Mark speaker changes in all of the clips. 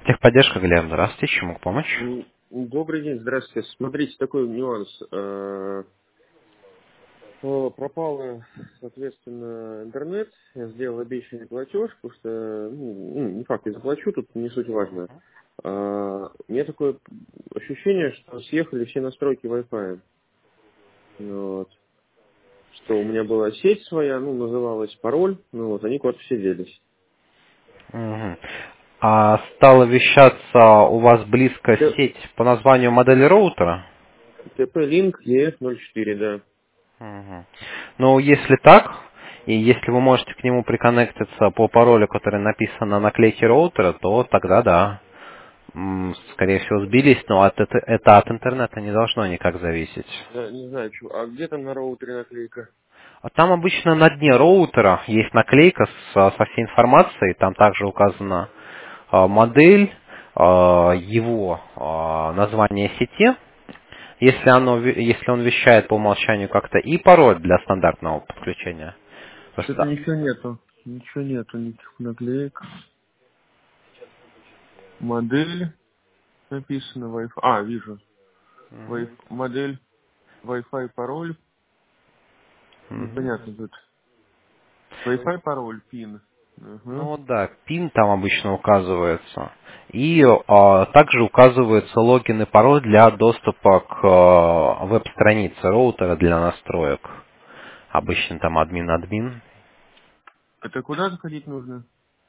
Speaker 1: Техподдержка, Глеб, здравствуйте, чем могу помочь?
Speaker 2: Добрый день, здравствуйте. Смотрите, такой нюанс. Пропал, соответственно, интернет. Я сделал обещанный платеж, потому что, не факт, я заплачу, тут не суть важно. У меня такое ощущение, что съехали все настройки Wi-Fi. Вот. Что у меня была сеть своя, называлась пароль, они куда-то все делись.
Speaker 1: Мгм. А стала вещаться у вас близко сеть по названию модели роутера?
Speaker 2: TP-Link EF04, да.
Speaker 1: Мгм. Ну, если так, и если вы можете к нему приконнектиться по паролю, который написан на наклейке роутера, то тогда да. Скорее всего, сбились, но это от интернета не должно никак зависеть.
Speaker 2: Да, не знаю, а где там на роутере наклейка?
Speaker 1: А там обычно на дне роутера есть наклейка со всей информацией, там также указана модель, его название сети, если он вещает по умолчанию как-то, и пароль для стандартного подключения. Потому
Speaker 2: Что-то
Speaker 1: что,
Speaker 2: ничего нету. Ничего нету, никаких наклеек. Модель написано Wi-Fi. Вижу. Модель Wi-Fi пароль.
Speaker 1: мгм.
Speaker 2: Непонятно тут. Wi-Fi пароль, пин. Угу.
Speaker 1: Ну вот да, пин там обычно указывается. И также указывается логин и пароль для доступа к веб-странице роутера для настроек. Обычно там админ-админ.
Speaker 2: Это куда заходить нужно?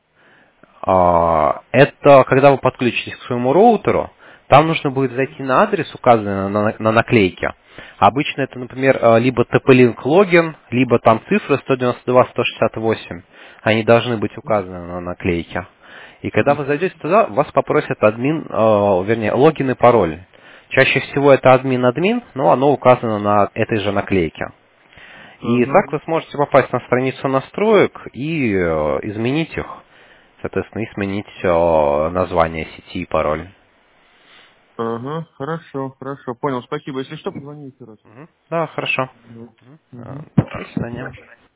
Speaker 1: Это когда вы подключитесь к своему роутеру, там нужно будет зайти на адрес, указанный на наклейке. Обычно это, например, либо TP-Link логин, либо там цифры 192.168. Они должны быть указаны на наклейке. И когда вы
Speaker 2: Угу.
Speaker 1: зайдете туда, вас попросят админ, вернее, логин и пароль. Чаще всего это админ-админ, но оно указано на этой же наклейке. И
Speaker 2: Ага.
Speaker 1: так вы сможете попасть на страницу настроек и изменить их. Соответственно, и сменить название сети и пароль.
Speaker 2: Ага. Хорошо, хорошо. Понял, спасибо. Если что, позвони еще раз.
Speaker 1: Да, хорошо.
Speaker 2: Мгм. Мгм.
Speaker 1: До свидания.